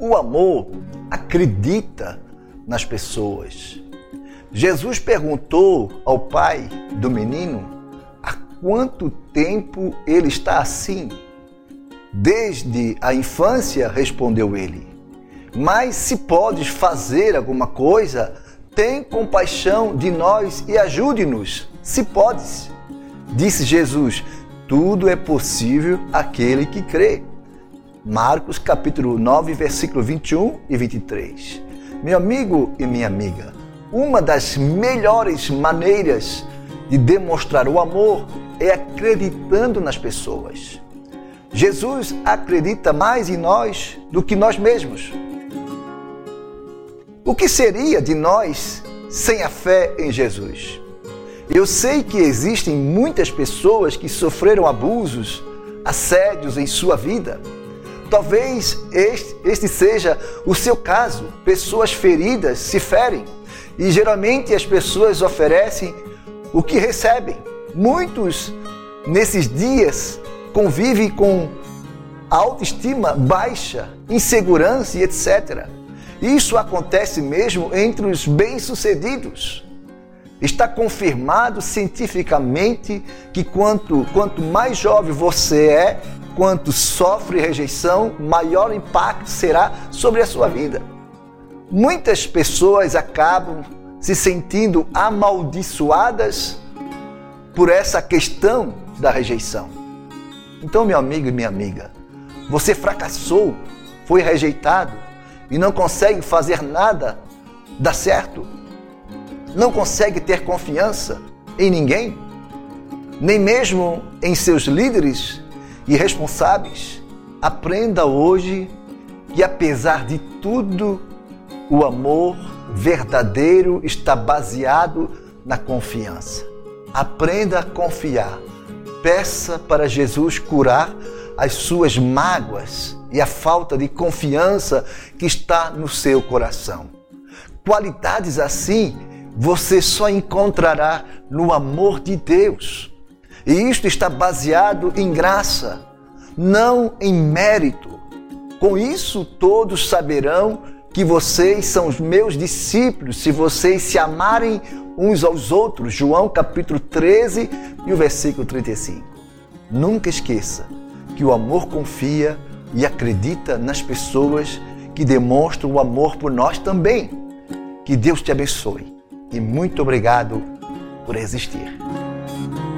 O amor acredita nas pessoas. Jesus perguntou ao pai do menino há quanto tempo ele está assim. Desde a infância, respondeu ele. Mas se podes fazer alguma coisa, tem compaixão de nós e ajude-nos, se podes. Disse Jesus, tudo é possível àquele que crê. Marcos capítulo 9, versículo 21 e 23. Meu amigo e minha amiga, uma das melhores maneiras de demonstrar o amor é acreditando nas pessoas. Jesus acredita mais em nós do que nós mesmos. O que seria de nós sem a fé em Jesus? Eu sei que existem muitas pessoas que sofreram abusos, assédios em sua vida. Talvez este seja o seu caso. Pessoas feridas se ferem e geralmente as pessoas oferecem o que recebem. Muitos nesses dias convivem com autoestima baixa, insegurança e etc. Isso acontece mesmo entre os bem-sucedidos. Está confirmado cientificamente que quanto mais jovem você é, quanto sofre rejeição, maior impacto será sobre a sua vida. Muitas pessoas acabam se sentindo amaldiçoadas por essa questão da rejeição. Então, meu amigo e minha amiga, você fracassou, foi rejeitado e não consegue fazer nada dar certo? Não consegue ter confiança em ninguém? Nem mesmo em seus líderes e responsáveis? Aprenda hoje que, apesar de tudo, o amor verdadeiro está baseado na confiança. Aprenda a confiar. Peça para Jesus curar as suas mágoas e a falta de confiança que está no seu coração. Qualidades assim você só encontrará no amor de Deus. E isto está baseado em graça, não em mérito. Com isso todos saberão que vocês são os meus discípulos, se vocês se amarem uns aos outros. João capítulo 13 e o versículo 35. Nunca esqueça que o amor confia e acredita nas pessoas que demonstram o amor por nós também. Que Deus te abençoe e muito obrigado por existir.